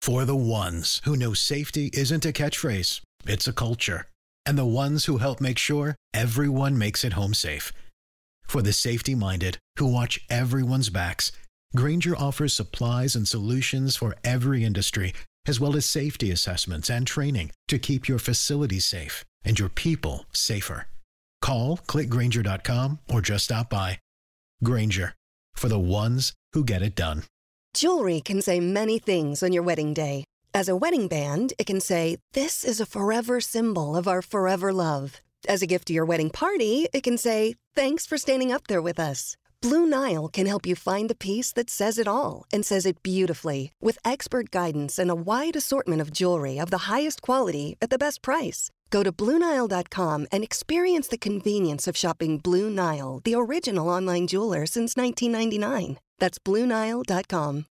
For the ones who know safety isn't a catchphrase, it's a culture. And the ones who help make sure everyone makes it home safe. For the safety-minded who watch everyone's backs, Grainger offers supplies and solutions for every industry, as well as safety assessments and training to keep your facilities safe and your people safer. Call, click Grainger.com, or just stop by. Grainger, for the ones who get it done. Jewelry can say many things on your wedding day. As a wedding band, it can say, "This is a forever symbol of our forever love." As a gift to your wedding party, it can say, "Thanks for standing up there with us." Blue Nile can help you find the piece that says it all and says it beautifully, with expert guidance and a wide assortment of jewelry of the highest quality at the best price. Go to BlueNile.com and experience the convenience of shopping Blue Nile, the original online jeweler since 1999. That's BlueNile.com.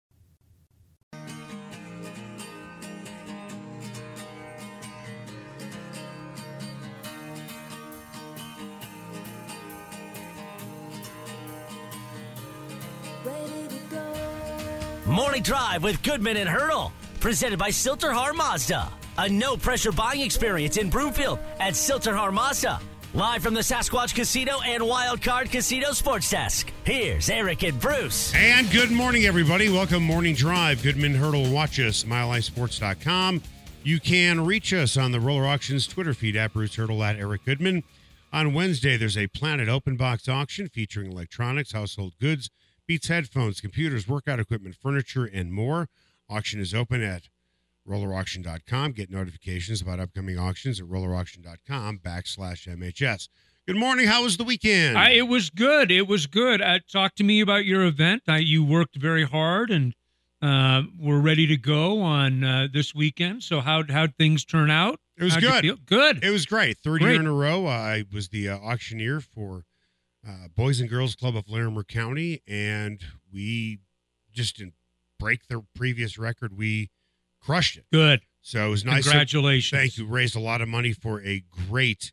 Morning Drive with Goodman and Hurdle, presented by Silterhar Mazda. A no-pressure buying experience in Broomfield at Silterhar Mazda. Live from the Sasquatch Casino and Wild Card Casino Sports Desk. Here's Eric and Bruce. And good morning, everybody. Welcome, Morning Drive. Goodman Hurdle. Watch us, MileHighSports.com. You can reach us on the Roller Auctions Twitter feed at Bruce Hurdle, at Eric Goodman. On Wednesday, there's a Planet Open Box auction featuring electronics, household goods, Beats headphones, computers, workout equipment, furniture, and more. Auction is open at rollerauction.com. Get notifications about upcoming auctions at rollerauction.com/MHS. Good morning. How was the weekend? It was good. It was good. Talk to me about your event. You worked very hard and we're ready to go on this weekend. So how'd things turn out? It was good. Good. It was great. Third year in a row. I was the auctioneer for Boys and Girls Club of Larimer County, and we just didn't break the previous record. We crushed it. Good. So it was nice. Congratulations. Thank you. Raised a lot of money for a great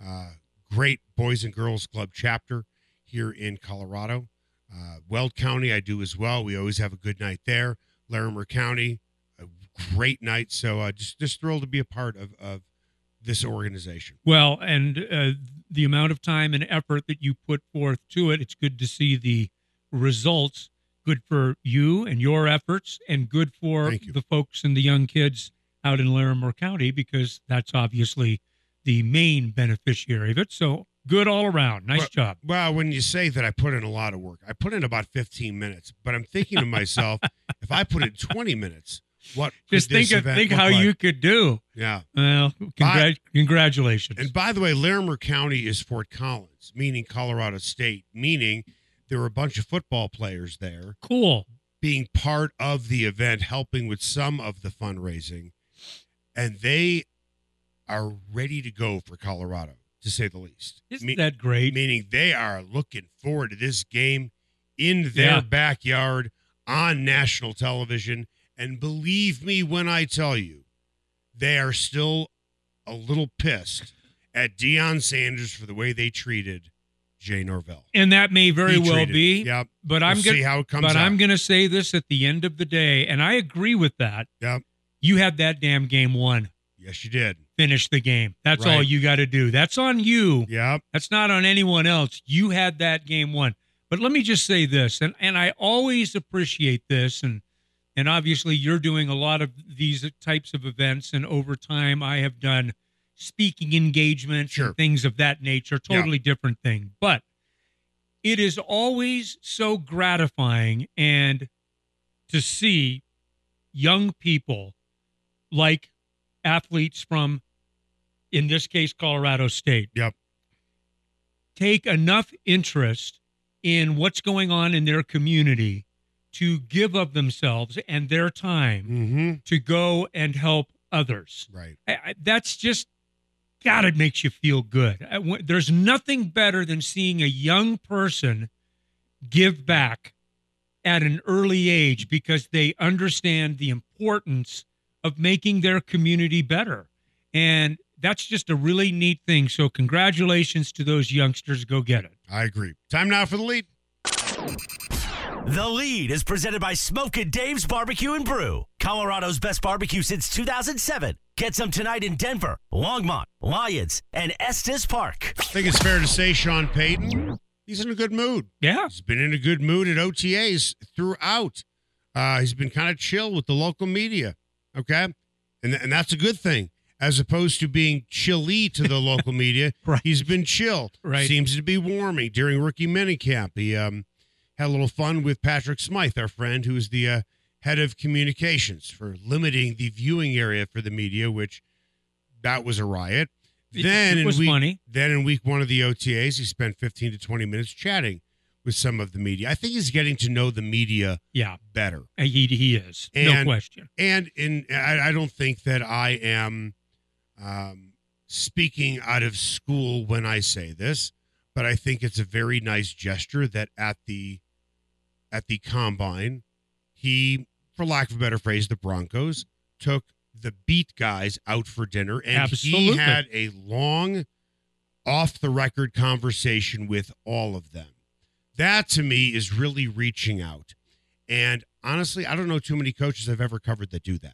Boys and Girls Club chapter here in Colorado. Weld County, I do as well. We always have a good night there. Larimer County, a great night. So just thrilled to be a part of this organization. Well, and the amount of time and effort that you put forth to it, it's good to see the results. Good for you and your efforts, and good for the folks and the young kids out in Larimer County, because that's obviously the main beneficiary of it. So good all around. Nice job. Well, when you say that I put in a lot of work, I put in about 15 minutes, but I'm thinking to myself, if I put in 20 minutes, what just think how like? You could do. Yeah. Well, congratulations. And by the way, Larimer County is Fort Collins, meaning Colorado State, meaning there were a bunch of football players there. Cool. Being part of the event, helping with some of the fundraising. And they are ready to go for Colorado, to say the least. Isn't that great? Meaning they are looking forward to this game in their backyard on national television. And believe me when I tell you, they are still a little pissed at Deion Sanders for the way they treated Jay Norvell. And that may very well be. Yep. But we'll see how it comes out. I'm going to say this at the end of the day, and I agree with that. Yep. You had that damn game won. Yes, you did. Finish the game. That's all you got to do. That's on you. Yep. That's not on anyone else. You had that game won. But let me just say this, and I always appreciate this, and obviously you're doing a lot of these types of events, and over time I have done speaking engagements and things of that nature, totally different thing. But it is always so gratifying and to see young people like athletes from, in this case, Colorado State, take enough interest in what's going on in their community to give of themselves and their time to go and help others. Right. That's just, God, it makes you feel good. There's nothing better than seeing a young person give back at an early age because they understand the importance of making their community better. And that's just a really neat thing. So congratulations to those youngsters. Go get it. I agree. Time now for the lead. The Lead is presented by Smokin' Dave's Barbecue and Brew. Colorado's best barbecue since 2007. Get some tonight in Denver, Longmont, Lyons, and Estes Park. I think it's fair to say Sean Payton, he's in a good mood. Yeah. He's been in a good mood at OTAs throughout. He's been kind of chill with the local media, okay? And that's a good thing. As opposed to being chilly to the local media, Right. He's been chill. Right. Seems to be warming during rookie minicamp. He had a little fun with Patrick Smythe, our friend, who is the head of communications, for limiting the viewing area for the media, which that was a riot. It was funny. Then in week one of the OTAs, he spent 15 to 20 minutes chatting with some of the media. I think he's getting to know the media better. He is. No question. And I don't think that I am speaking out of school when I say this, but I think it's a very nice gesture that at the combine, he, for lack of a better phrase, the Broncos took the beat guys out for dinner, and Absolutely. he had a long, off-the-record conversation with all of them. That, to me, is really reaching out. And honestly, I don't know too many coaches I've ever covered that do that.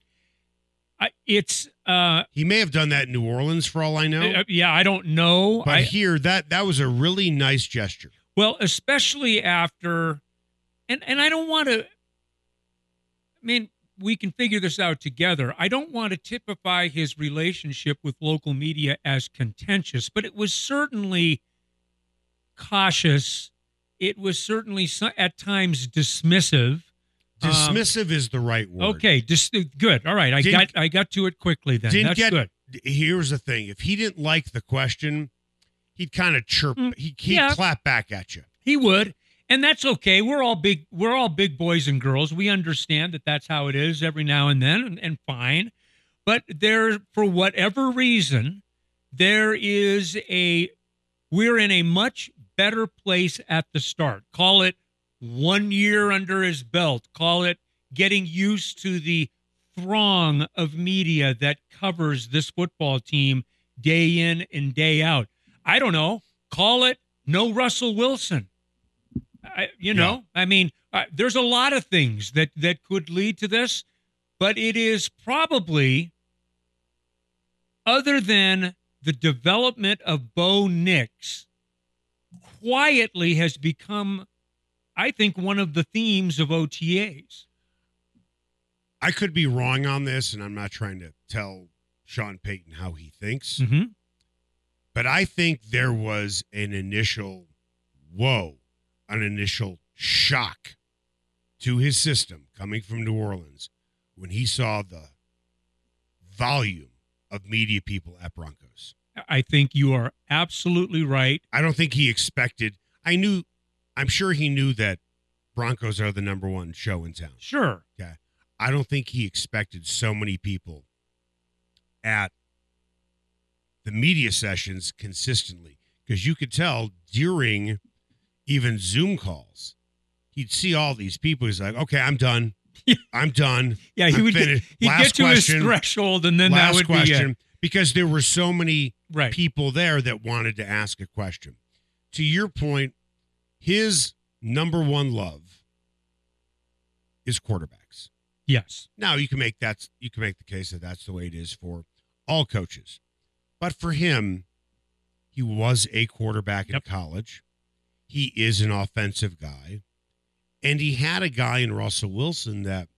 He may have done that in New Orleans, for all I know. I don't know. But here, that was a really nice gesture. Well, especially after, and I don't want to, I mean, we can figure this out together. I don't want to typify his relationship with local media as contentious, but it was certainly cautious. It was certainly at times dismissive. Dismissive is the right word. Okay, good. All right, I got to it quickly then. That's good. Here's the thing: if he didn't like the question, he'd kind of chirp. He'd clap back at you. He would, and that's okay. We're all big boys and girls. We understand that that's how it is every now and then, and fine. But for whatever reason, we're in a much better place at the start. Call it 1 year under his belt. Call it getting used to the throng of media that covers this football team day in and day out. I don't know. Call it no Russell Wilson. I mean, there's a lot of things that could lead to this, but it is probably, other than the development of Bo Nix, quietly has become, I think, one of the themes of OTAs. I could be wrong on this, and I'm not trying to tell Sean Payton how he thinks, but I think there was an initial shock to his system coming from New Orleans when he saw the volume of media people at Broncos. I think you are absolutely right. I don't think he expected. I'm sure he knew that Broncos are the number one show in town. Sure. Okay. I don't think he expected so many people at the media sessions consistently, because you could tell during even Zoom calls, he'd see all these people. He's like, okay, I'm done. I'm done. Yeah, he'd get to his threshold, and then that would be it. Because there were so many people there that wanted to ask a question. To your point, his number one love is quarterbacks. Yes. Now you can make the case that that's the way it is for all coaches. But for him, he was a quarterback in college. He is an offensive guy. And he had a guy in Russell Wilson that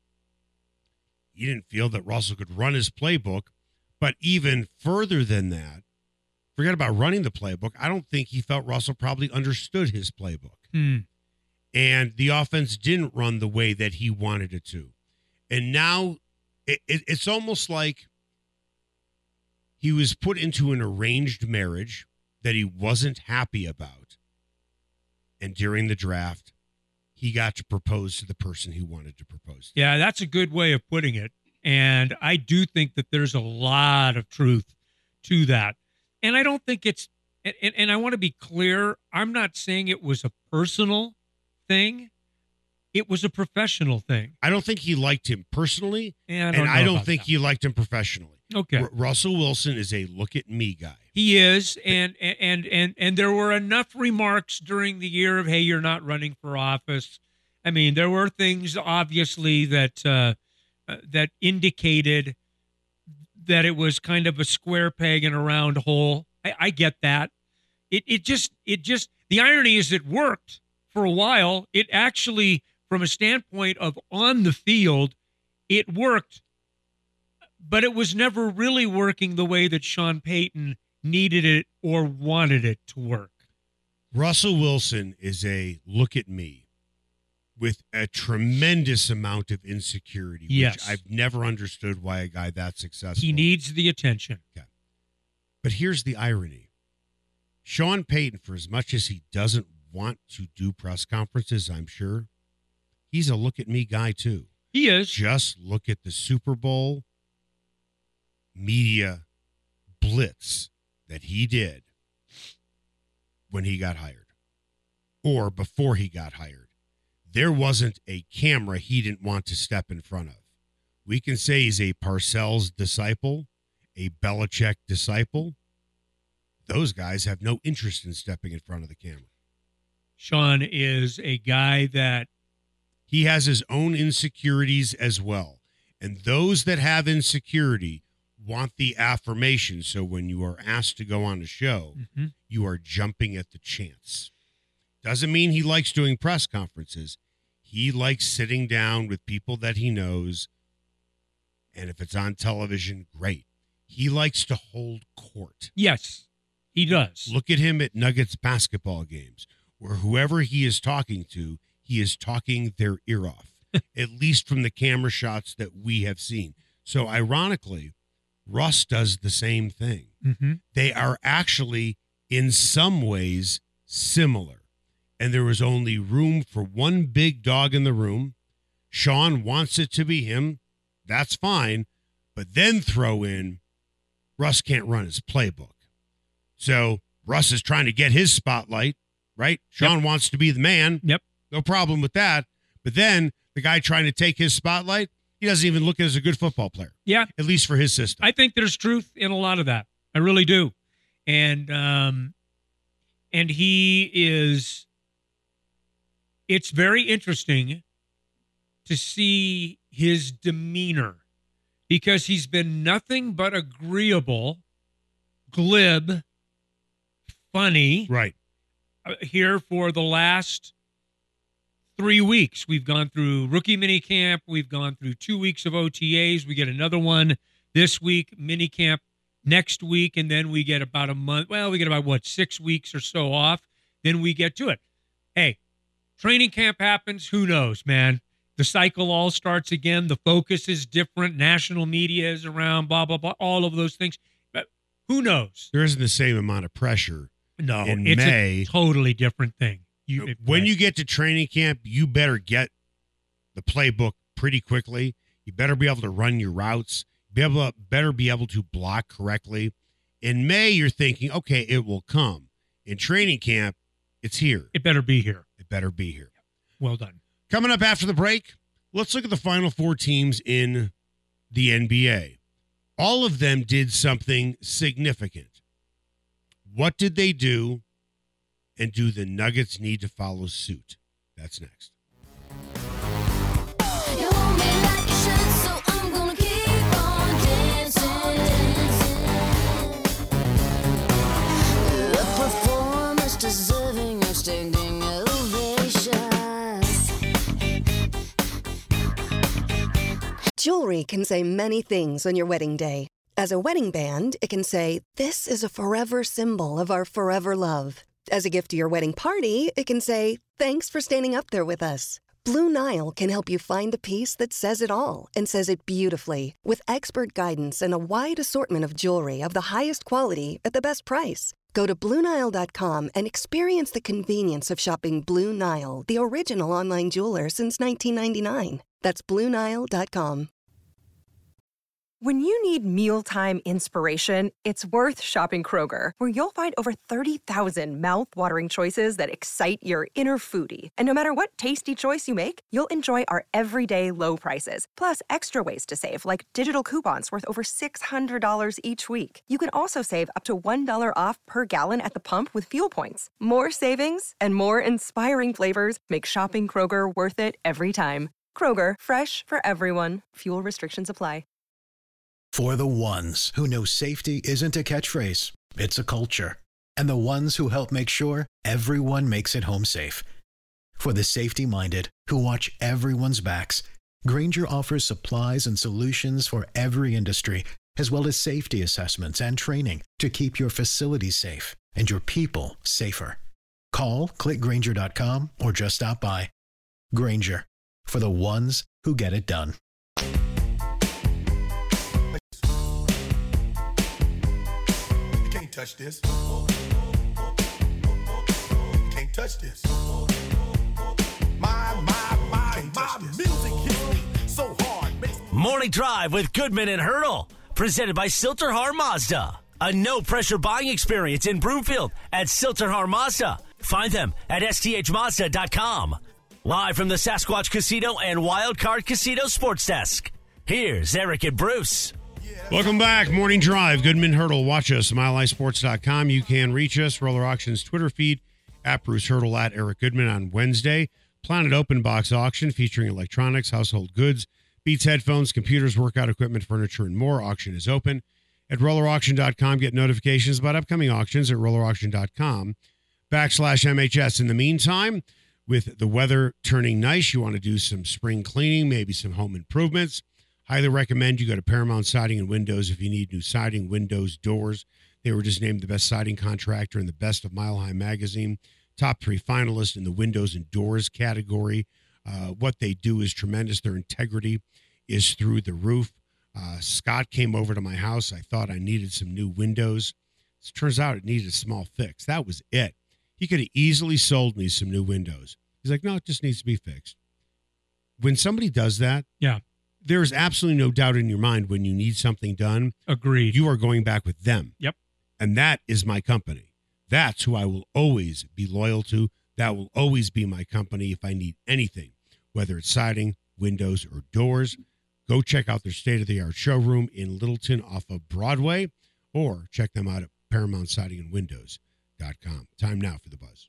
he didn't feel that Russell could run his playbook. But even further than that, forget about running the playbook. I don't think he felt Russell probably understood his playbook. And the offense didn't run the way that he wanted it to. And now it's almost like he was put into an arranged marriage that he wasn't happy about. And during the draft, he got to propose to the person he wanted to propose to. Yeah, that's a good way of putting it. And I do think that there's a lot of truth to that. And I don't think it's, and I want to be clear, I'm not saying it was a personal thing. It was a professional thing. I don't think he liked him personally, and I don't think he liked him professionally. Okay. Russell Wilson is a look at me guy. He is, and there were enough remarks during the year of, hey, you're not running for office. I mean, there were things obviously that that indicated that it was kind of a square peg in a round hole. I get that. It just the irony is it worked for a while. It actually, from a standpoint of on the field, it worked, but it was never really working the way that Sean Payton needed it or wanted it to work. Russell Wilson is a look at me with a tremendous amount of insecurity, Yes. which I've never understood why a guy that successful. He needs the attention. Okay. But here's the irony. Sean Payton, for as much as he doesn't want to do press conferences, I'm sure, he's a look at me guy too. He is. Just look at the Super Bowl media blitz that he did when he got hired or before he got hired. There wasn't a camera he didn't want to step in front of. We can say he's a Parcells disciple, a Belichick disciple. Those guys have no interest in stepping in front of the camera. Sean is a guy that He has his own insecurities as well. And those that have insecurity want the affirmation. So when you are asked to go on a show, you are jumping at the chance. Doesn't mean he likes doing press conferences. He likes sitting down with people that he knows. And if it's on television, great. He likes to hold court. Yes, he does. Look at him at Nuggets basketball games, where whoever he is talking to, he is talking their ear off, at least from the camera shots that we have seen. So ironically, Russ does the same thing. They are actually, in some ways, similar. And there was only room for one big dog in the room. Sean wants it to be him. That's fine. But then throw in, Russ can't run his playbook. So Russ is trying to get his spotlight, right? Sean wants to be the man. Yep. No problem with that. But then the guy trying to take his spotlight, he doesn't even look as a good football player. Yeah. At least for his system. I think there's truth in a lot of that. I really do. And he is, it's very interesting to see his demeanor because he's been nothing but agreeable, glib, funny. Right. Here for the last 3 weeks. We've gone through rookie minicamp. We've gone through 2 weeks of OTAs. We get another one this week, minicamp next week, and then we get about a month. Well, we get about, 6 weeks or so off. Then we get to it. Hey, training camp happens. Who knows, man? The cycle all starts again. The focus is different. National media is around, blah, blah, blah, all of those things. But who knows? There isn't the same amount of pressure. No, in it's May. a totally different thing. When you get to training camp, you better get the playbook pretty quickly. You better be able to run your routes. Better be able to block correctly. In May, you're thinking, okay, it will come. In training camp, it's here. It better be here. It better be here. Well done. Coming up after the break, let's look at the final four teams in the NBA. All of them did something significant. What did they do, and do the Nuggets need to follow suit? That's next. You want me like you should, so I'm gonna keep on dancing. The performance deserving of standing ovation. Jewelry can say many things on your wedding day. As a wedding band, it can say, "This is a forever symbol of our forever love." As a gift to your wedding party, it can say, "Thanks for standing up there with us." Blue Nile can help you find the piece that says it all and says it beautifully, with expert guidance and a wide assortment of jewelry of the highest quality at the best price. Go to BlueNile.com and experience the convenience of shopping Blue Nile, the original online jeweler since 1999. That's BlueNile.com. When you need mealtime inspiration, it's worth shopping Kroger, where you'll find over 30,000 mouth-watering choices that excite your inner foodie. And no matter what tasty choice you make, you'll enjoy our everyday low prices, plus extra ways to save, like digital coupons worth over $600 each week. You can also save up to $1 off per gallon at the pump with fuel points. More savings and more inspiring flavors make shopping Kroger worth it every time. Kroger, fresh for everyone. Fuel restrictions apply. For the ones who know safety isn't a catchphrase, it's a culture. And the ones who help make sure everyone makes it home safe. For the safety-minded who watch everyone's backs, Grainger offers supplies and solutions for every industry, as well as safety assessments and training to keep your facilities safe and your people safer. Call, click Grainger.com, or just stop by. Grainger, for the ones who get it done. You can't touch this. You can't touch this. My music hits me so hard. Morning Drive with Goodman and Hurdle. Presented by Silterhar Mazda. A no-pressure buying experience in Broomfield at Silterhar Mazda. Find them at sthmazda.com. Live from the Sasquatch Casino and Wildcard Casino Sports Desk. Here's Eric and Bruce. Welcome back. Morning Drive. Goodman Hurdle. Watch us, milehighsports.com. You can reach us. Roller Auctions Twitter feed at Bruce Hurdle, at Eric Goodman on Wednesday. Planet Open Box Auction featuring electronics, household goods, Beats headphones, computers, workout equipment, furniture, and more. Auction is open at rollerauction.com. Get notifications about upcoming auctions at rollerauction.com/MHS. In the meantime, with the weather turning nice, you want to do some spring cleaning, maybe some home improvements. Highly recommend you go to Paramount Siding and Windows if you need new siding, windows, doors. They were just named the best siding contractor in the Best of Mile High magazine. Top 3 finalists in the windows and doors category. What they do is tremendous. Their integrity is through the roof. Scott came over to my house. I thought I needed some new windows. It turns out it needed a small fix. That was it. He could have easily sold me some new windows. He's like, no, it just needs to be fixed. When somebody does that, Yeah. there's absolutely no doubt in your mind when you need something done, Agreed. you are going back with them. Yep. And that is my company. That's who I will always be loyal to. That will always be my company if I need anything, whether it's siding, windows, or doors. Go check out their state-of-the-art showroom in Littleton off of Broadway, or check them out at ParamountSidingAndWindows.com. Time now for the buzz.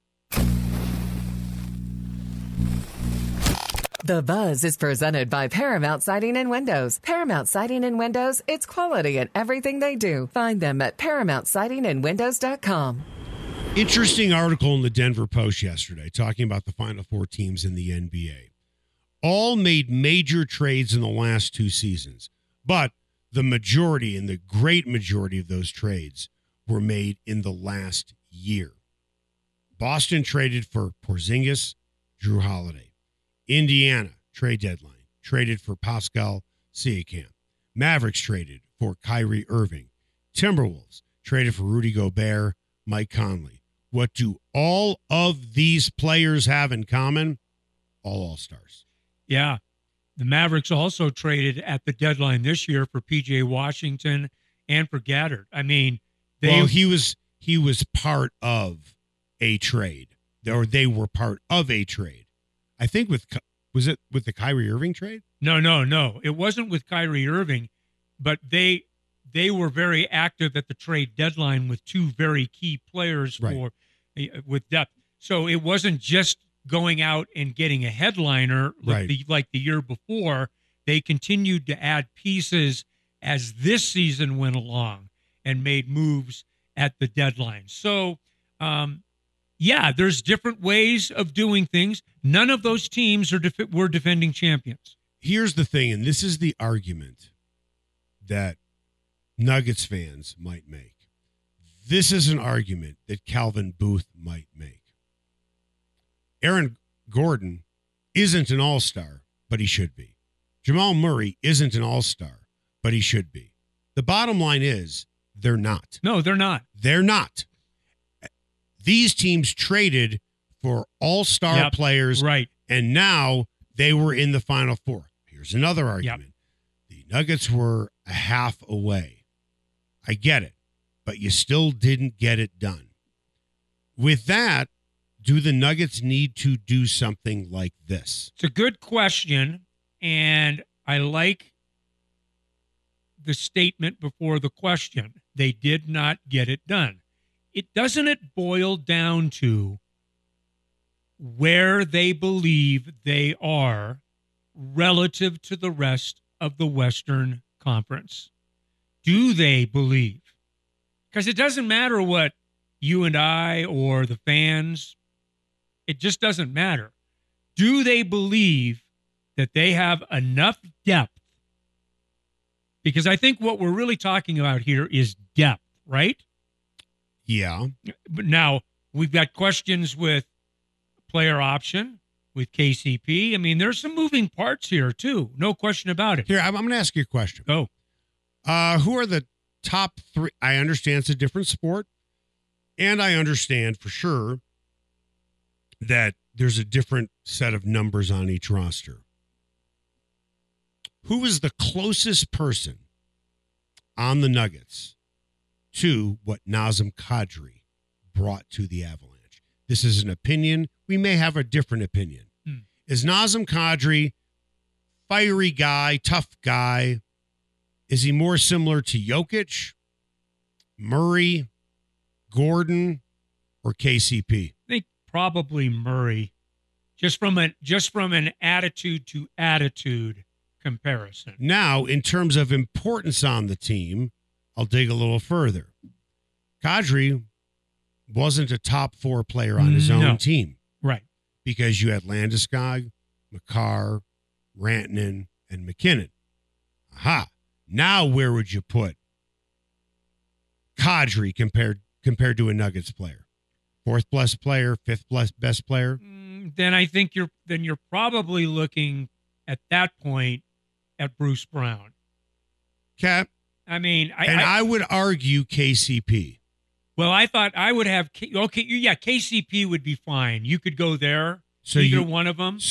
The Buzz is presented by Paramount Siding and Windows. Paramount Siding and Windows, it's quality in everything they do. Find them at ParamountSidingAndWindows.com. Interesting article in the Denver Post yesterday talking about the Final Four teams in the NBA. All made major trades in the last 2 seasons, but the majority and the great majority of those trades were made in the last year. Boston traded for Porzingis, Drew Holiday. Indiana, trade deadline, traded for Pascal Siakam. Mavericks traded for Kyrie Irving. Timberwolves traded for Rudy Gobert, Mike Conley. What do all of these players have in common? All-stars. Yeah. The Mavericks also traded at the deadline this year for P.J. Washington and for Gaddard. I mean, he was part of a trade, or they were part of a trade. I think was it with the Kyrie Irving trade? No. It wasn't with Kyrie Irving, but they were very active at the trade deadline with 2 very key players with depth. So it wasn't just going out and getting a headliner like the year before. They continued to add pieces as this season went along and made moves at the deadline. So, there's different ways of doing things. None of those teams were defending champions. Here's the thing, and this is the argument that Nuggets fans might make. This is an argument that Calvin Booth might make. Aaron Gordon isn't an all-star, but he should be. Jamal Murray isn't an all-star, but he should be. The bottom line is they're not. No, they're not. They're not. These teams traded for all-star players, right? And now they were in the Final Four. Here's another argument. The Nuggets were a half away. I get it, but you still didn't get it done. With that, do the Nuggets need to do something like this? It's a good question, and I like the statement before the question. They did not get it done. Doesn't it boil down to where they believe they are relative to the rest of the Western Conference? Do they believe? Because it doesn't matter what you and I or the fans, it just doesn't matter. Do they believe that they have enough depth? Because I think what we're really talking about here is depth, right? Yeah. But now we've got questions with player option, with KCP. I mean, there's some moving parts here too. No question about it. Here, I'm going to ask you a question. Go. Who are the top three? I understand it's a different sport, and I understand for sure that there's a different set of numbers on each roster. Who is the closest person on the Nuggets to what Nazem Kadri brought to the Avalanche? This is an opinion. We may have a different opinion. Is Nazem Kadri fiery guy, tough guy? Is he more similar to Jokic, Murray, Gordon, or KCP? I think probably Murray, just from an attitude to attitude comparison. Now, in terms of importance on the team, I'll dig a little further. Kadri wasn't a top 4 player on his own team. Right. Because you had Landeskog, Makar, Rantanen, and McKinnon. Aha. Now where would you put Kadri compared to a Nuggets player? 4th best player, 5th best player? Then I think you're probably looking at that point at Bruce Brown. Okay. I mean, I would argue KCP. Well, I thought I would have KCP would be fine. You could go there, So either one of them.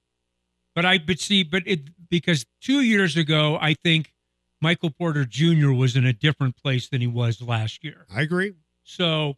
Because 2 years ago, I think Michael Porter Jr. was in a different place than he was last year. I agree. So,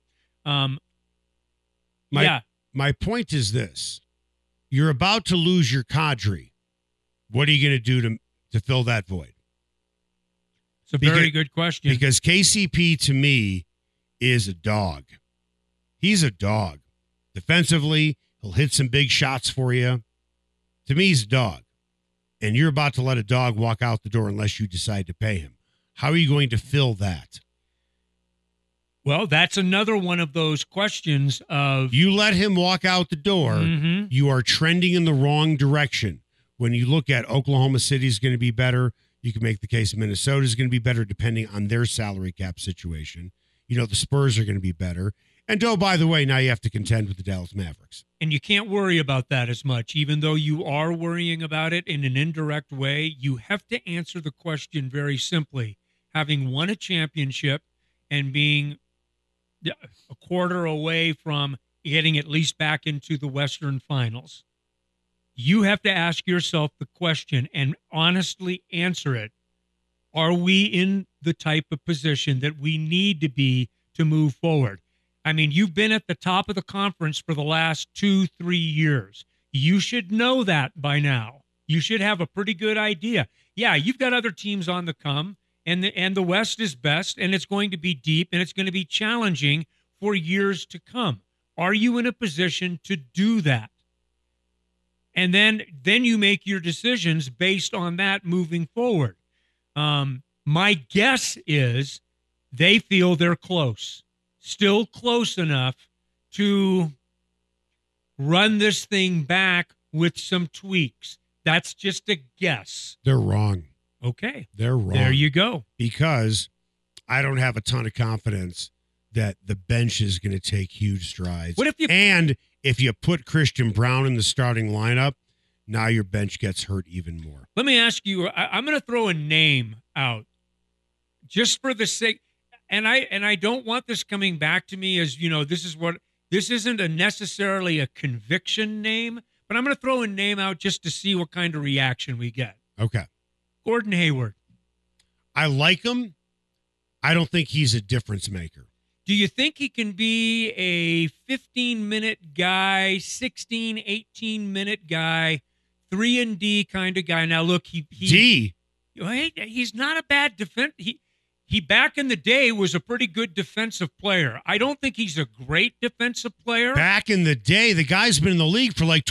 My point is this. You're about to lose your Kadri. What are you going to do to fill that void? It's a very good question. Because KCP, to me, is a dog. He's a dog. Defensively, he'll hit some big shots for you. To me, he's a dog. And you're about to let a dog walk out the door unless you decide to pay him. How are you going to fill that? Well, that's another one of those questions of... You let him walk out the door, you are trending in the wrong direction. When you look at Oklahoma City is going to be better, you can make the case Minnesota is going to be better depending on their salary cap situation. You know, the Spurs are going to be better. And, oh, by the way, now you have to contend with the Dallas Mavericks. And you can't worry about that as much. Even though you are worrying about it in an indirect way, you have to answer the question very simply. Having won a championship and being a quarter away from getting at least back into the Western Finals, you have to ask yourself the question and honestly answer it. Are we in the type of position that we need to be to move forward? I mean, you've been at the top of the conference for the last 2-3 years. You should know that by now. You should have a pretty good idea. Yeah, you've got other teams on the come, and the West is best, and it's going to be deep, and it's going to be challenging for years to come. Are you in a position to do that? And then you make your decisions based on that moving forward. My guess is they feel they're close, still close enough to run this thing back with some tweaks. That's just a guess. They're wrong. Okay. They're wrong. There you go. Because I don't have a ton of confidence that the bench is going to take huge strides. And if you put Christian Brown in the starting lineup, now your bench gets hurt even more. Let me ask you, I'm going to throw a name out just for the sake, and I don't want this coming back to me as, this isn't necessarily a conviction name, but I'm going to throw a name out just to see what kind of reaction we get. Okay. Gordon Hayward. I like him. I don't think he's a difference maker. Do you think he can be a 15-minute guy, 16, 18-minute guy, 3-and-D kind of guy? Now, look, he's not a bad defense. He back in the day was a pretty good defensive player. I don't think he's a great defensive player. Back in the day, the guy's been in the league for like 12,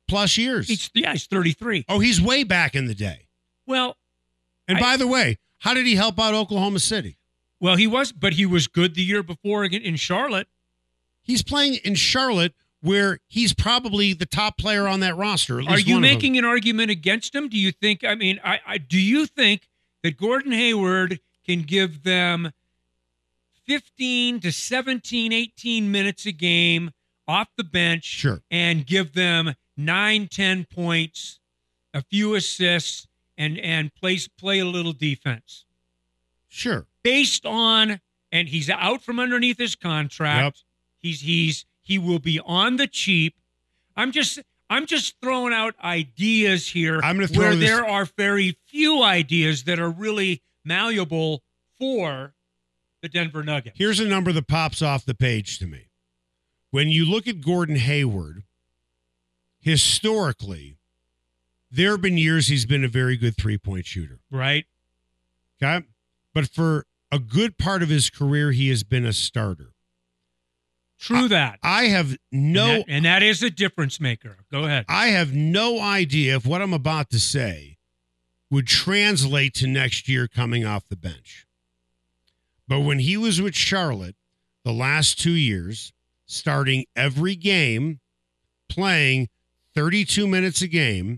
plus years. He's 33. Oh, he's way back in the day. Well, And by the way, how did he help out Oklahoma City? well, he was good the year before in Charlotte. He's playing in Charlotte, where he's probably the top player on that roster. At Are least you one of them. making an argument against him? Do you think? I mean, do you think that Gordon Hayward can give them 15 to 17, 18 minutes a game off the bench, Sure. and give them 9, 10 points, a few assists, and play a little defense? Sure. Based on, and he's out from underneath his contract. He will be on the cheap. I'm just throwing out ideas here I'm gonna throw where this- there are very few ideas that are really malleable for the Denver Nuggets. Here's a number that pops off the page to me. When you look at Gordon Hayward, historically, there have been years he's been a very good three-point shooter. Right? Okay? But for a good part of his career, he has been a starter. True that. I have no And that is a difference maker. Go ahead. I have no idea if what I'm about to say would translate to next year coming off the bench. But when he was with Charlotte the last 2 years, starting every game, playing 32 minutes a game,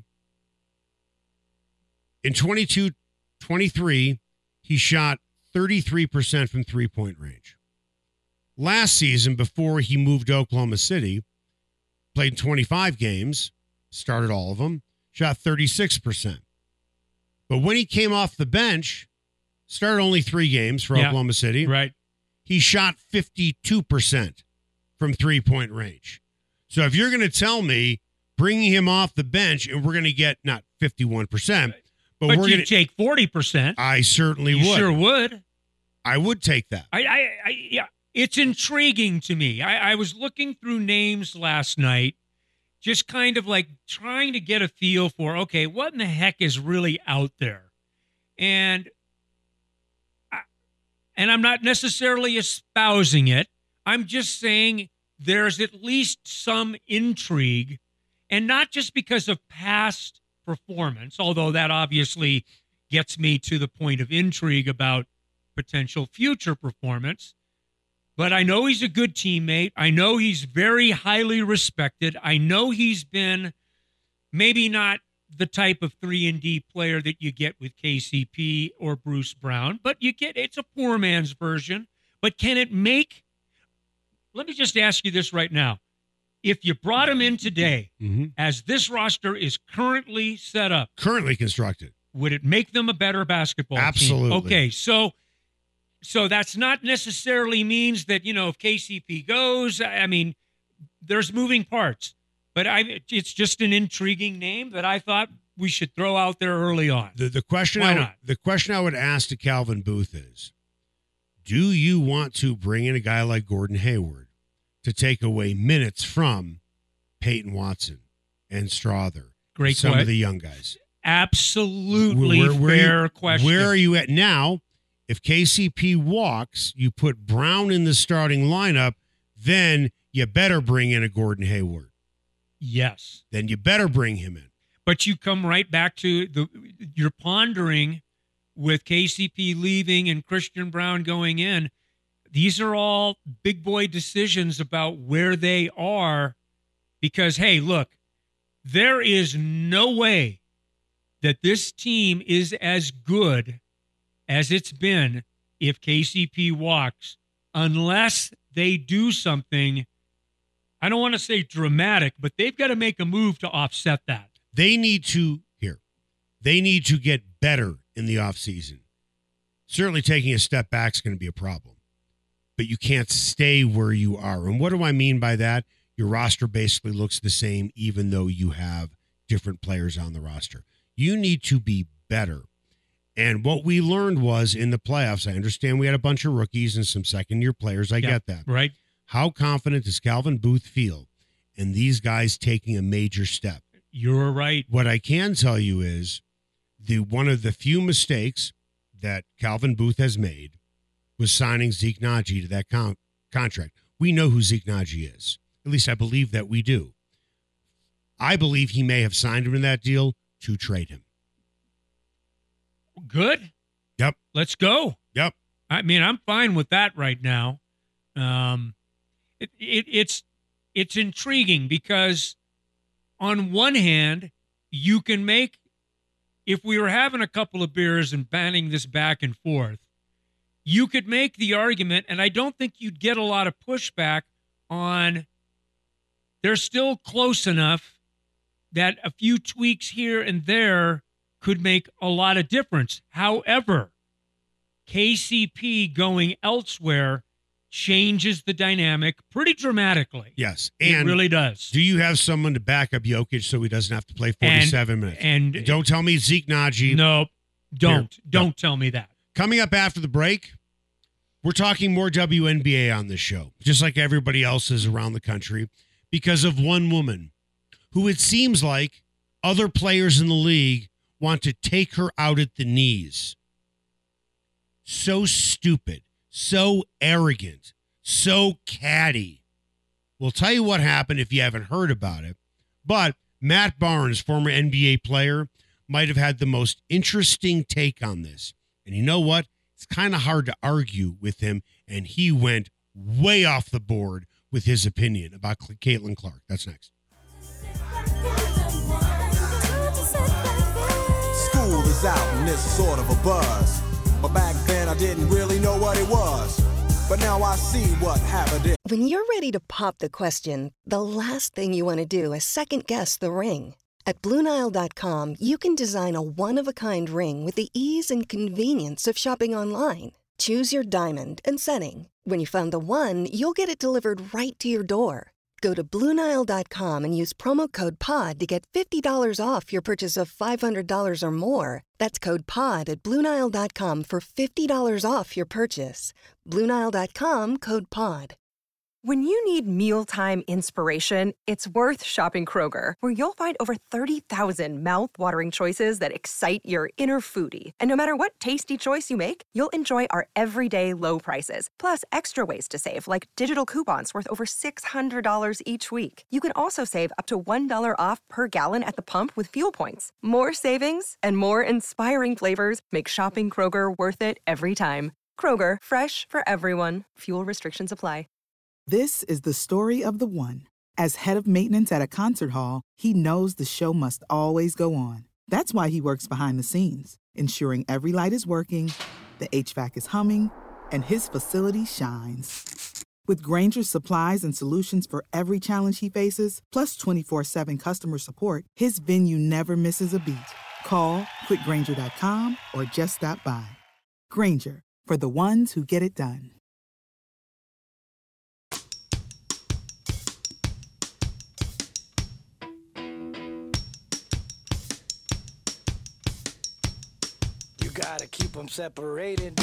in 22-23, he shot 33% from three-point range. Last season, before he moved to Oklahoma City, played 25 games, started all of them, shot 36%. But when he came off the bench, started only 3 games for Oklahoma City, Right. he shot 52% from three-point range. So if you're going to tell me bringing him off the bench and we're going to get not 51%, but But we're you going to take 40%. I certainly You would. sure would. I would take that. Yeah, it's intriguing to me. I was looking through names last night, just kind of like trying to get a feel for, okay, what in the heck is really out there? And I'm not necessarily espousing it. I'm just saying there's at least some intrigue, and not just because of past performance, although that obviously gets me to the point of intrigue about potential future performance. But I know he's a good teammate. I know he's very highly respected. I know he's been maybe not the type of 3-and-D player that you get with KCP or Bruce Brown, but it's a poor man's version. But can it make, let me just ask you this right now. If you brought him in today, as this roster is currently set up, Currently constructed. would it make them a better basketball Absolutely. team? Okay, so that's not necessarily means that, if KCP goes, I mean, there's moving parts. But it's just an intriguing name that I thought we should throw out there early on. The question Why not? The question I would ask to Calvin Booth is, do you want to bring in a guy like Gordon Hayward to take away minutes from Peyton Watson and Strother? Great some que- of the young guys. Absolutely Where fair question. Where are you at now? If KCP walks, you put Brown in the starting lineup, then you better bring in a Gordon Hayward. Yes. Then you better bring him in. But you come right back to you're pondering with KCP leaving and Christian Brown going in. These are all big boy decisions about where they are because, hey, look, there is no way that this team is as good as it's been if KCP walks unless they do something, I don't want to say dramatic, but they've got to make a move to offset that. They need to get better in the offseason. Certainly taking a step back is going to be a problem, but you can't stay where you are. And what do I mean by that? Your roster basically looks the same, even though you have different players on the roster. You need to be better. And what we learned was in the playoffs, I understand we had a bunch of rookies and some second-year players. I get that. Right. How confident does Calvin Booth feel in these guys taking a major step? You're right. What I can tell you is one of the few mistakes that Calvin Booth has made was signing Zeke Naji to that contract. We know who Zeke Naji is. At least I believe that we do. I believe he may have signed him in that deal to trade him. Good. Yep. Let's go. Yep. I mean, I'm fine with that right now. It's intriguing because on one hand, you can make, if we were having a couple of beers and banning this back and forth, you could make the argument, and I don't think you'd get a lot of pushback on, they're still close enough that a few tweaks here and there could make a lot of difference. However, KCP going elsewhere changes the dynamic pretty dramatically. Yes. It And really does. do you have someone to back up Jokic so he doesn't have to play 47 minutes? And don't tell me Zeke Naji. No, don't. Here, Don't tell me that. Coming up after the break, we're talking more WNBA on this show, just like everybody else is around the country, because of one woman who it seems like other players in the league want to take her out at the knees. So stupid, so arrogant, so catty. We'll tell you what happened if you haven't heard about it. But Matt Barnes, former NBA player, might have had the most interesting take on this. And you know what? It's kind of hard to argue with him, and he went way off the board with his opinion about Caitlin Clark. That's next. School is out and it's sort of a buzz. But back then I didn't really know what it was. But now I see what happened. When you're ready to pop the question, the last thing you want to do is second-guess the ring. At BlueNile.com, you can design a one-of-a-kind ring with the ease and convenience of shopping online. Choose your diamond and setting. When you find the one, you'll get it delivered right to your door. Go to BlueNile.com and use promo code POD to get $50 off your purchase of $500 or more. That's code POD at BlueNile.com for $50 off your purchase. BlueNile.com, code POD. When you need mealtime inspiration, it's worth shopping Kroger, where you'll find over 30,000 mouth-watering choices that excite your inner foodie. And no matter what tasty choice you make, you'll enjoy our everyday low prices, plus extra ways to save, like digital coupons worth over $600 each week. You can also save up to $1 off per gallon at the pump with fuel points. More savings and more inspiring flavors make shopping Kroger worth it every time. Kroger, fresh for everyone. Fuel restrictions apply. This is the story of the one. As head of maintenance at a concert hall, he knows the show must always go on. That's why he works behind the scenes, ensuring every light is working, the HVAC is humming, and his facility shines. With Grainger's supplies and solutions for every challenge he faces, plus 24/7 customer support, his venue never misses a beat. Call quickgrainger.com or just stop by. Grainger, for the ones who get it done. Gotta keep them separated.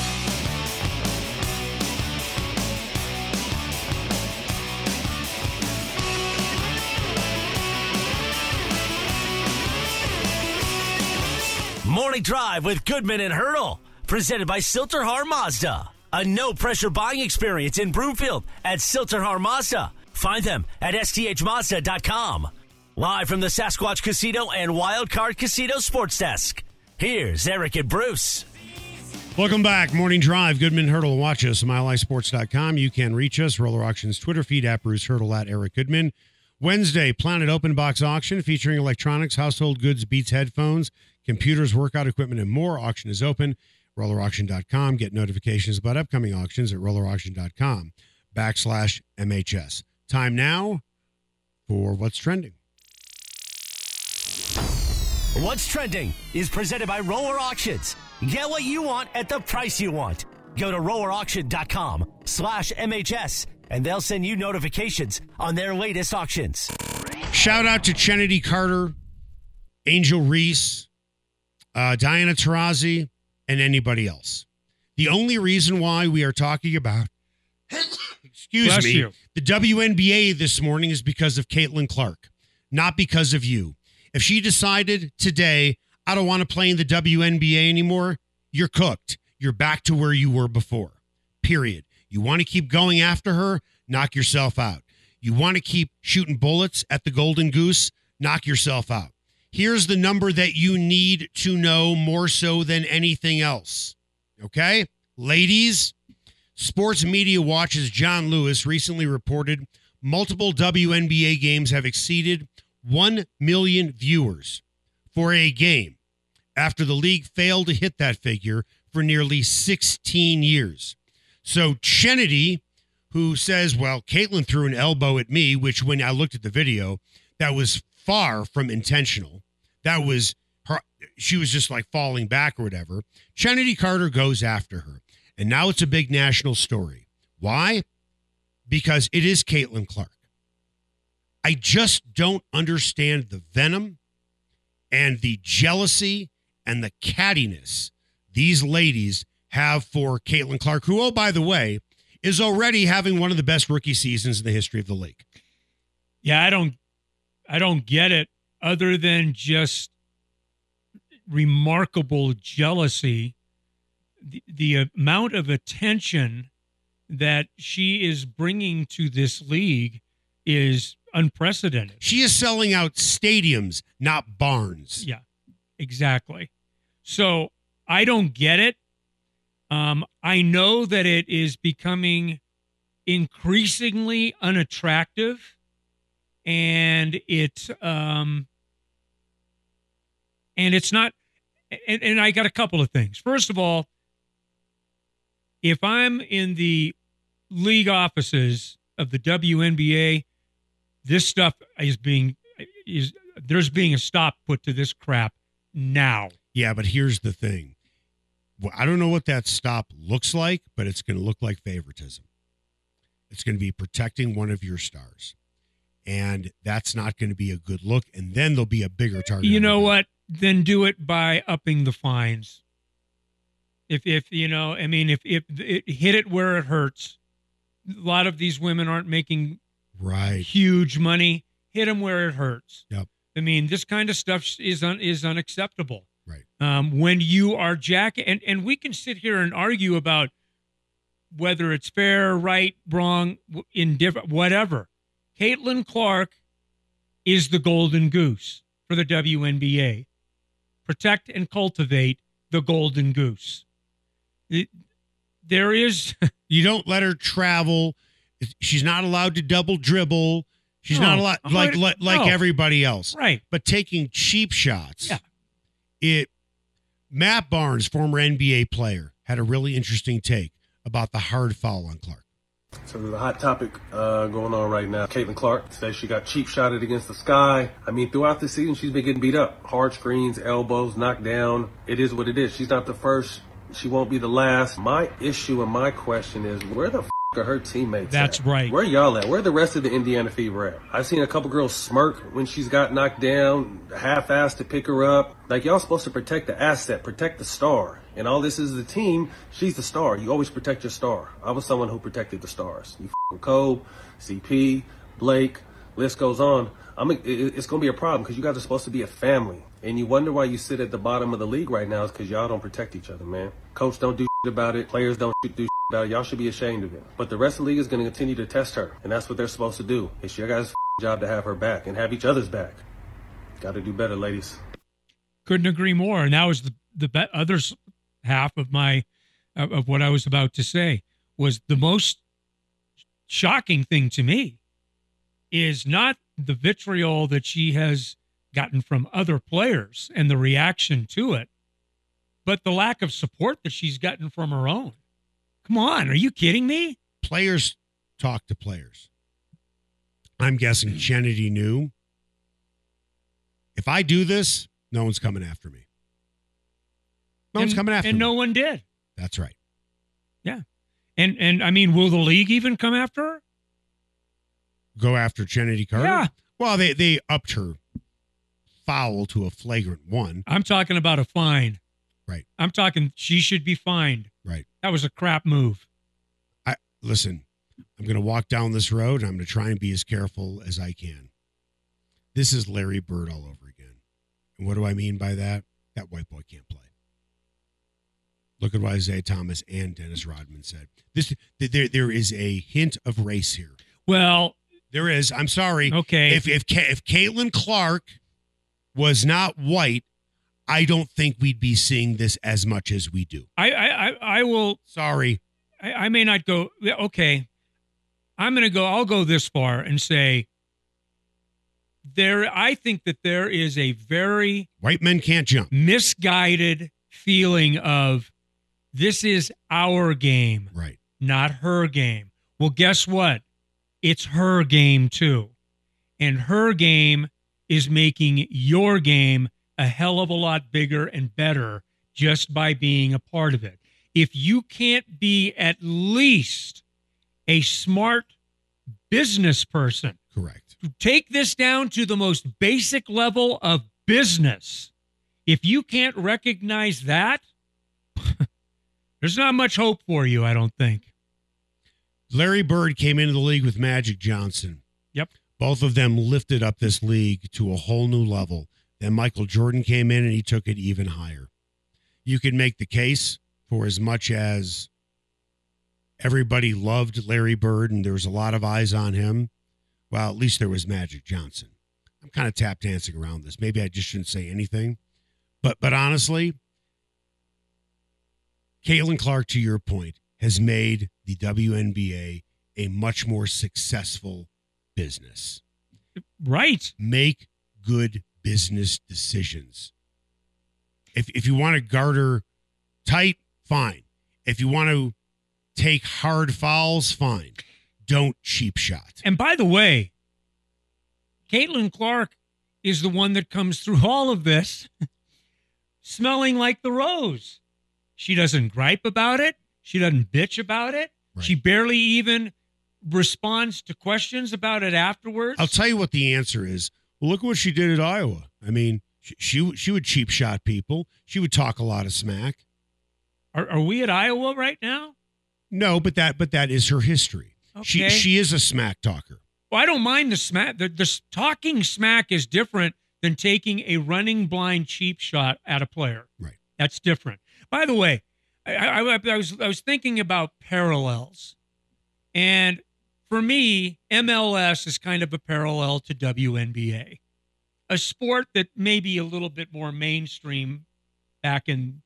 Morning Drive with Goodman and Hurdle, presented by Silterhar Mazda. A no-pressure buying experience in Broomfield at Silterhar Mazda. Find them at sthmazda.com. Live from the Sasquatch Casino and Wild Card Casino Sports Desk. Here's Eric and Bruce. Welcome back. Morning Drive. Goodman Hurdle. Watch us at MileHighSports.com. You can reach us. Roller Auctions Twitter feed at Bruce Hurdle at Eric Goodman. Wednesday, Planet Open Box Auction featuring electronics, household goods, Beats headphones, computers, workout equipment, and more. Auction is open. RollerAuction.com. Get notifications about upcoming auctions at RollerAuction.com/MHS. Time now for What's Trending. What's Trending is presented by Roller Auctions. Get what you want at the price you want. Go to rollerauction.com/MHS and they'll send you notifications on their latest auctions. Shout out to Chennedy Carter, Angel Reese, Diana Taurasi, and anybody else. The only reason why we are talking about Bless you. the WNBA this morning is because of Caitlin Clark, not because of you. If she decided today, I don't want to play in the WNBA anymore, you're cooked. You're back to where you were before. Period. You want to keep going after her, knock yourself out. You want to keep shooting bullets at the Golden Goose, knock yourself out. Here's the number that you need to know more so than anything else. Okay? Ladies, Sports Media Watch's John Lewis recently reported multiple WNBA games have exceeded 1 million viewers for a game after the league failed to hit that figure for nearly 16 years. So Chennedy, who says, well, Caitlin threw an elbow at me, which when I looked at the video, that was far from intentional. That was her. She was just like falling back or whatever. Chennedy Carter goes after her. And now it's a big national story. Why? Because it is Caitlin Clark. I just don't understand the venom and the jealousy and the cattiness these ladies have for Caitlin Clark, who, oh, by the way, is already having one of the best rookie seasons in the history of the league. Yeah, I don't get it, other than just remarkable jealousy. The amount of attention that she is bringing to this league is unprecedented. She is selling out stadiums, not barns. Yeah, exactly. So I don't get it. I know that it is becoming increasingly unattractive, and it's not. And I got a couple of things. First of all, if I'm in the league offices of the WNBA, this stuff there's being a stop put to this crap now. Yeah, but here's the thing. Well, I don't know what that stop looks like, but it's going to look like favoritism. It's going to be protecting one of your stars. And that's not going to be a good look. And then there'll be a bigger target. You know what? Then do it by upping the fines. If you know, I mean, if it hit it where it hurts. A lot of these women aren't making huge money. Hit them where it hurts. Yep. I mean, this kind of stuff is unacceptable. Right. When you are and we can sit here and argue about whether it's fair, right, wrong, indifferent, whatever. Caitlin Clark is the golden goose for the WNBA. Protect and cultivate the golden goose. There is... You don't let her travel. She's not allowed to double dribble. She's not allowed, like everybody else. Right. But taking cheap shots. Yeah. Matt Barnes, former NBA player, had a really interesting take about the hard foul on Clark. So there's a hot topic going on right now. Caitlin Clark says she got cheap shotted against the sky. I mean, throughout the season, she's been getting beat up. Hard screens, elbows, knocked down. It is what it is. She's not the first. She won't be the last. My issue and my question is, where the are her teammates That's at? Right. Where y'all at? Where the rest of the Indiana Fever at? I've seen a couple girls smirk when she's got knocked down, half-assed to pick her up. Like, y'all supposed to protect the asset, protect the star. And all this is the team. She's the star. You always protect your star. I was someone who protected the stars. You Cole, CP, Blake, list goes on. It's going to be a problem because you guys are supposed to be a family. And you wonder why you sit at the bottom of the league right now is because y'all don't protect each other, man. Coach don't do about it. Players don't do about it. Y'all should be ashamed of it. But the rest of the league is going to continue to test her. And that's what they're supposed to do. It's your guys' job to have her back and have each other's back. Got to do better, ladies. Couldn't agree more. And that was the other half of of what I was about to say. Was the most shocking thing to me is not the vitriol that she has gotten from other players and the reaction to it, but the lack of support that she's gotten from her own. Come on, are you kidding me? Players talk to players. I'm guessing Kennedy knew, if I do this, no one's coming after me. No one's coming after me. And no one did. That's right. Yeah. And I mean, will the league even come after her? Go after Kennedy Carter? Yeah. Well, they upped her foul to a flagrant one. I'm talking about a fine. Right. I'm talking she should be fined. Right. That was a crap move. Listen, I'm going to walk down this road, and I'm going to try and be as careful as I can. This is Larry Bird all over again. And what do I mean by that? That white boy can't play. Look at what Isaiah Thomas and Dennis Rodman said. There is a hint of race here. Well, There is. I'm sorry. Okay. If Caitlin Clark was not white, I don't think we'd be seeing this as much as we do. I will. Sorry. I may not go. Okay. I'll go this far and say I think that there is a very White men can't jump. misguided feeling of this is our game, Right. not her game. Well, guess what? It's her game too. And her game is making your game a hell of a lot bigger and better just by being a part of it. If you can't be at least a smart business person, Correct. take this down to the most basic level of business. If you can't recognize that, there's not much hope for you, I don't think. Larry Bird came into the league with Magic Johnson. Yep. Both of them lifted up this league to a whole new level. Then Michael Jordan came in and he took it even higher. You could make the case for as much as everybody loved Larry Bird and there was a lot of eyes on him. Well, at least there was Magic Johnson. I'm kind of tap dancing around this. Maybe I just shouldn't say anything. But honestly, Caitlin Clark, to your point, has made the WNBA a much more successful business. Right. Make good business decisions. If you want to garter tight, fine. If you want to take hard fouls, fine. Don't cheap shot. And by the way, Caitlin Clark is the one that comes through all of this smelling like the rose. She doesn't gripe about it. She doesn't bitch about it. Right. She barely even responds to questions about it afterwards. I'll tell you what the answer is. Well, look what she did at Iowa. I mean, she would cheap shot people. She would talk a lot of smack. Are we at Iowa right now? No, but that is her history. Okay. She is a smack talker. Well, I don't mind the smack. The talking smack is different than taking a running blind cheap shot at a player. Right. That's different. By the way, I was thinking about parallels, and for me, MLS is kind of a parallel to WNBA, a sport that may be a little bit more mainstream. The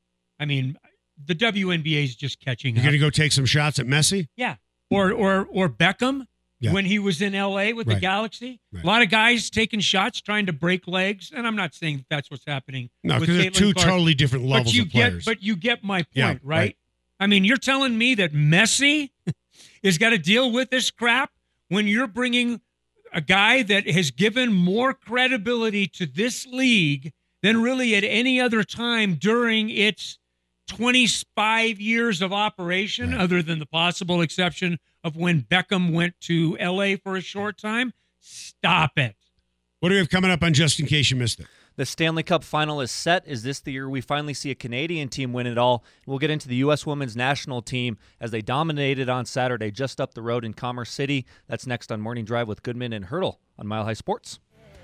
WNBA is just catching You're up. going to go take some shots at Messi? Yeah. Or Beckham Yeah. when he was in LA with the Right. Galaxy. Right. A lot of guys taking shots, trying to break legs. And I'm not saying that's what's happening. No, with because they're Caitlin two Clark. totally different levels of players. But you get my point, Yeah, right? right. I mean, you're telling me that Messi has got to deal with this crap when you're bringing a guy that has given more credibility to this league than really at any other time during its 25 years of operation, Right. other than the possible exception of when Beckham went to LA for a short time. Stop it. What do we have coming up on Just In Case You Missed It? The Stanley Cup final is set. Is this the year we finally see a Canadian team win it all? We'll get into the U.S. women's national team as they dominated on Saturday just up the road in Commerce City. That's next on Morning Drive with Goodman and Hurdle on Mile High Sports.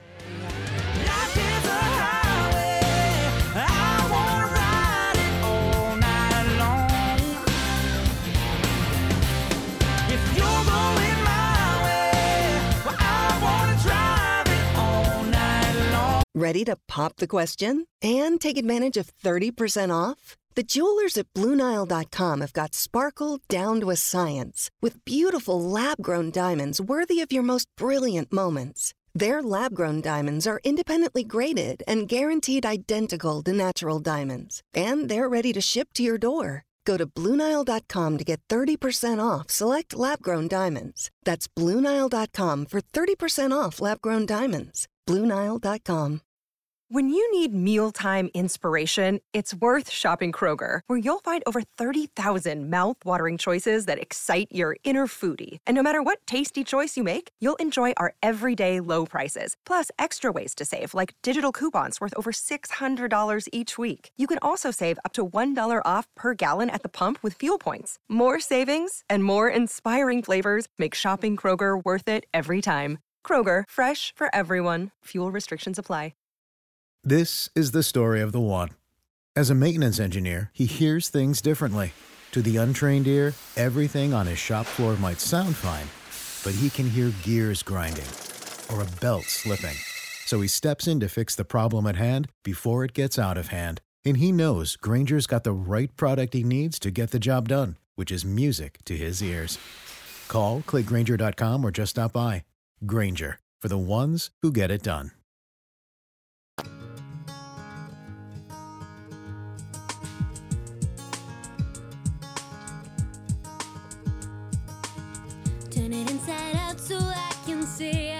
Ready to pop the question and take advantage of 30% off? The jewelers at BlueNile.com have got sparkle down to a science with beautiful lab-grown diamonds worthy of your most brilliant moments. Their lab-grown diamonds are independently graded and guaranteed identical to natural diamonds. And they're ready to ship to your door. Go to BlueNile.com to get 30% off select lab-grown diamonds. That's BlueNile.com for 30% off lab-grown diamonds. BlueNile.com. When you need mealtime inspiration, it's worth shopping Kroger, where you'll find over 30,000 mouth-watering choices that excite your inner foodie. And no matter what tasty choice you make, you'll enjoy our everyday low prices, plus extra ways to save, like digital coupons worth over $600 each week. You can also save up to $1 off per gallon at the pump with fuel points. More savings and more inspiring flavors make shopping Kroger worth it every time. Kroger, fresh for everyone. Fuel restrictions apply. This is the story of the one. As a maintenance engineer, he hears things differently. To the untrained ear, everything on his shop floor might sound fine, but he can hear gears grinding or a belt slipping. So he steps in to fix the problem at hand before it gets out of hand. And he knows Granger's got the right product he needs to get the job done, which is music to his ears. Call, click Grainger.com, or just stop by. Grainger, for the ones who get it done. Turn it inside out so I can see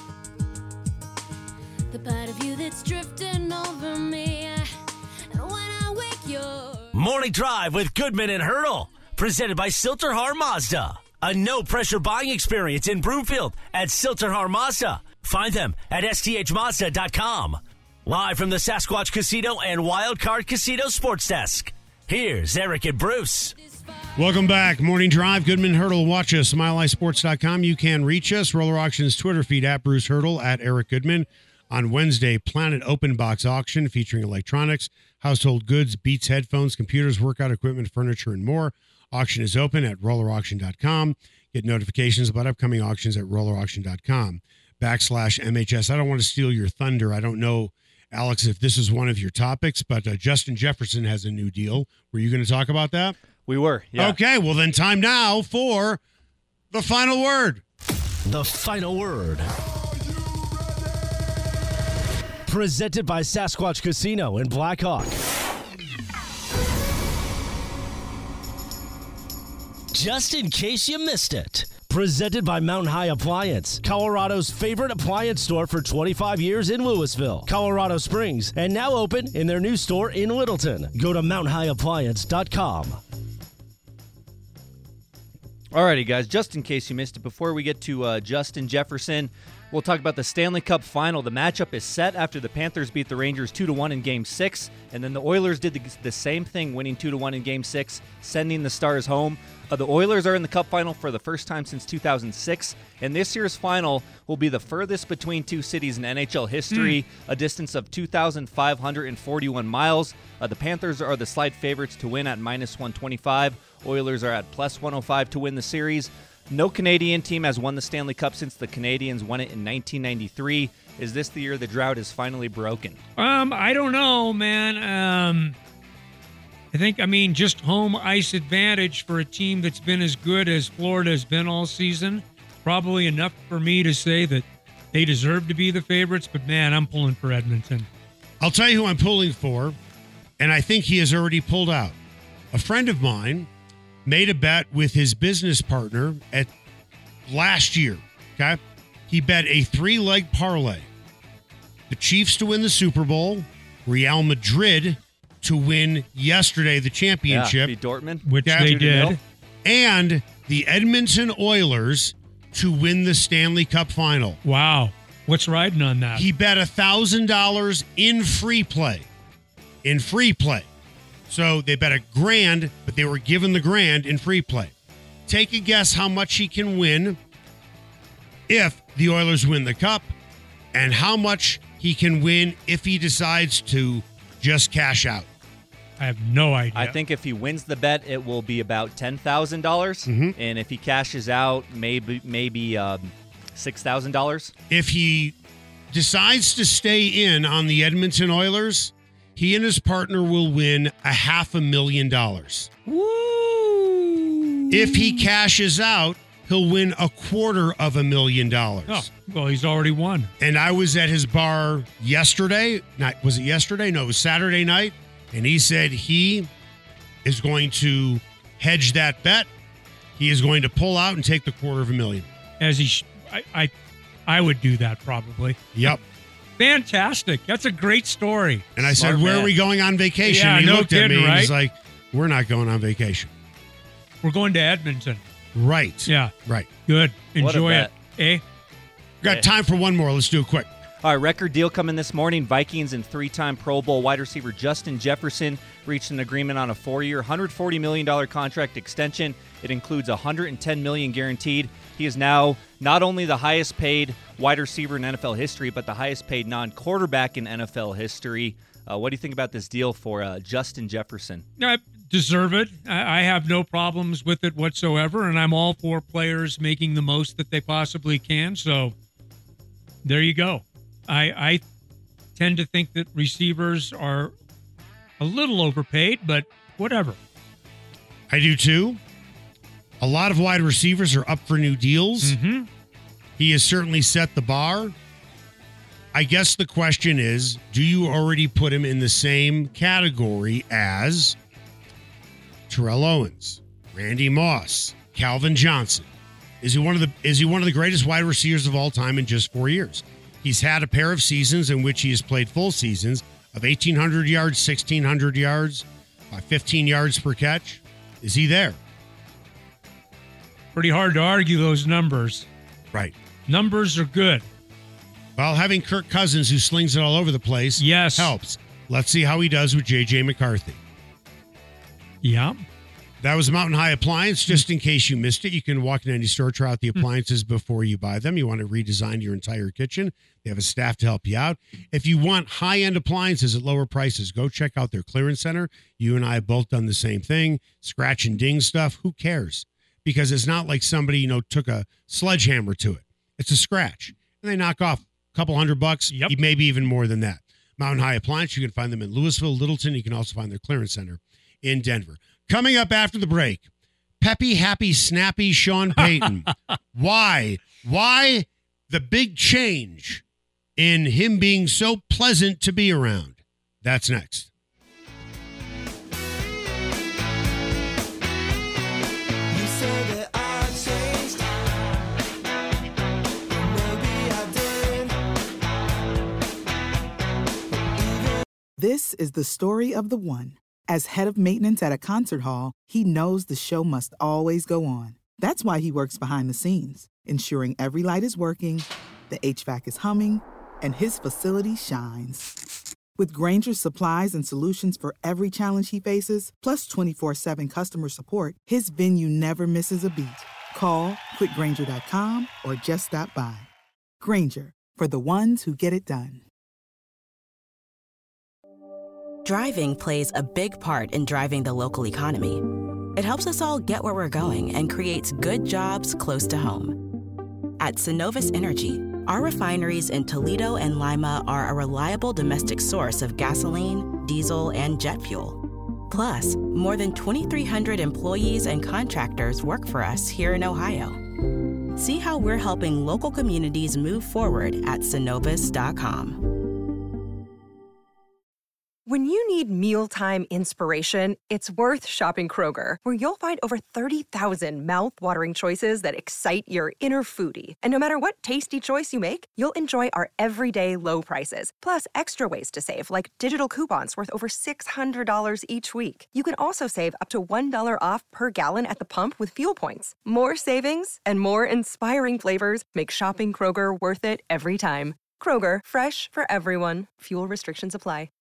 the part of you that's drifting over me. And when I wake you Morning Drive with Goodman and Hurdle. Presented by Silterhar Mazda. A no-pressure buying experience in Broomfield at Silterhar Mazda. Find them at sthmazda.com. Live from the Sasquatch Casino and Wild Card Casino Sports Desk. Here's Eric and Bruce. Welcome back. Morning Drive. Goodman Hurdle. Watch us. MileHighSports.com. You can reach us. Roller Auctions Twitter feed at Bruce Hurdle, at Eric Goodman. On Wednesday, Planet Open Box Auction featuring electronics, household goods, Beats headphones, computers, workout equipment, furniture, and more. Auction is open at rollerauction.com. Get notifications about upcoming auctions at rollerauction.com/MHS. I don't want to steal your thunder. I don't know, Alex, if this is one of your topics, but Justin Jefferson has a new deal. Were you going to talk about that? We were, yeah. Okay, well then time now for the final word. The final word. Presented by Sasquatch Casino in Black Hawk. Just in case you missed it. Presented by Mountain High Appliance, Colorado's favorite appliance store for 25 years in Louisville, Colorado Springs, and now open in their new store in Littleton. Go to mountainhighappliance.com. Alrighty, guys, just in case you missed it, before we get to Justin Jefferson, we'll talk about the Stanley Cup Final. The matchup is set after the Panthers beat the Rangers 2-1 in Game 6, and then the Oilers did the same thing, winning 2-1 in Game 6, sending the Stars home. The Oilers are in the Cup Final for the first time since 2006, and this year's final will be the furthest between two cities in NHL history, a distance of 2,541 miles. The Panthers are the slight favorites to win at -125. Oilers are at +105 to win the series. No Canadian team has won the Stanley Cup since the Canadiens won it in 1993. Is this the year the drought is finally broken? I don't know, man. I think, just home ice advantage for a team that's been as good as Florida has been all season. Probably enough for me to say that they deserve to be the favorites, but man, I'm pulling for Edmonton. I'll tell you who I'm pulling for, and I think he has already pulled out. A friend of mine made a bet with his business partner at last year, okay? He bet a 3-leg parlay. The Chiefs to win the Super Bowl, Real Madrid to win yesterday the championship. Beat Dortmund. Which they did. And the Edmonton Oilers to win the Stanley Cup Final. Wow. What's riding on that? He bet $1,000 in free play. In free play. So they bet $1,000, but they were given the $1,000 in free play. Take a guess how much he can win if the Oilers win the Cup, and how much he can win if he decides to just cash out. I have no idea. I think if he wins the bet, it will be about $10,000, and if he cashes out, maybe $6,000. If he decides to stay in on the Edmonton Oilers, he and his partner will win $500,000. Woo! If he cashes out, he'll win $250,000. Oh, well, he's already won. And I was at his bar yesterday. Was it yesterday? No, it was Saturday night. And he said he is going to hedge that bet. He is going to pull out and take the $250,000. As he, I would do that probably. Yep. Fantastic. That's a great story. And I said, where are we going on vacation? Yeah, and he no looked at me kidding, and right? he's like, we're not going on vacation. We're going to Edmonton. Right. Yeah. Right. Good. What a Enjoy it. bet. Eh? Got time for one more. Let's do it quick. All right, record deal coming this morning. Vikings and 3-time Pro Bowl wide receiver Justin Jefferson reached an agreement on a 4-year, $140 million contract extension. It includes $110 million guaranteed. He is now not only the highest paid wide receiver in NFL history, but the highest paid non-quarterback in NFL history. What do you think about this deal for Justin Jefferson? deserve it. I have no problems with it whatsoever, and I'm all for players making the most that they possibly can. So there you go. I tend to think that receivers are a little overpaid, but whatever. I do too. A lot of wide receivers are up for new deals. Mm-hmm. He has certainly set the bar. I guess the question is, do you already put him in the same category as Terrell Owens, Randy Moss, Calvin Johnson? Is he one of the greatest wide receivers of all time in just 4 years? He's had a pair of seasons in which he has played full seasons of 1,800 yards, 1,600 yards, 15 yards per catch. Is he there? Pretty hard to argue those numbers. Right. Numbers are good. Well, having Kirk Cousins, who slings it all over the place, yes, helps. Let's see how he does with J.J. McCarthy. Yeah. That was Mountain High Appliance. Just in case you missed it, you can walk in any store, try out the appliances before you buy them. You want to redesign your entire kitchen, they have a staff to help you out. If you want high-end appliances at lower prices, go check out their clearance center. You and I have both done the same thing. Scratch and ding stuff. Who cares? Because it's not like somebody, took a sledgehammer to it. It's a scratch. And they knock off a couple $100, maybe even more than that. Mountain High Appliance, you can find them in Louisville, Littleton. You can also find their clearance center in Denver. Coming up after the break, peppy, happy, snappy Sean Payton. Why? Why the big change in him being so pleasant to be around? That's next. This is the story of the one. As head of maintenance at a concert hall, he knows the show must always go on. That's why he works behind the scenes, ensuring every light is working, the HVAC is humming, and his facility shines. With Grainger's supplies and solutions for every challenge he faces, plus 24/7 customer support, his venue never misses a beat. Call quickgrainger.com or just stop by. Grainger, for the ones who get it done. Driving plays a big part in driving the local economy. It helps us all get where we're going and creates good jobs close to home. At Synovus Energy, our refineries in Toledo and Lima are a reliable domestic source of gasoline, diesel, and jet fuel. Plus, more than 2,300 employees and contractors work for us here in Ohio. See how we're helping local communities move forward at Synovus.com. When you need mealtime inspiration, it's worth shopping Kroger, where you'll find over 30,000 mouth-watering choices that excite your inner foodie. And no matter what tasty choice you make, you'll enjoy our everyday low prices, plus extra ways to save, like digital coupons worth over $600 each week. You can also save up to $1 off per gallon at the pump with fuel points. More savings and more inspiring flavors make shopping Kroger worth it every time. Kroger, fresh for everyone. Fuel restrictions apply.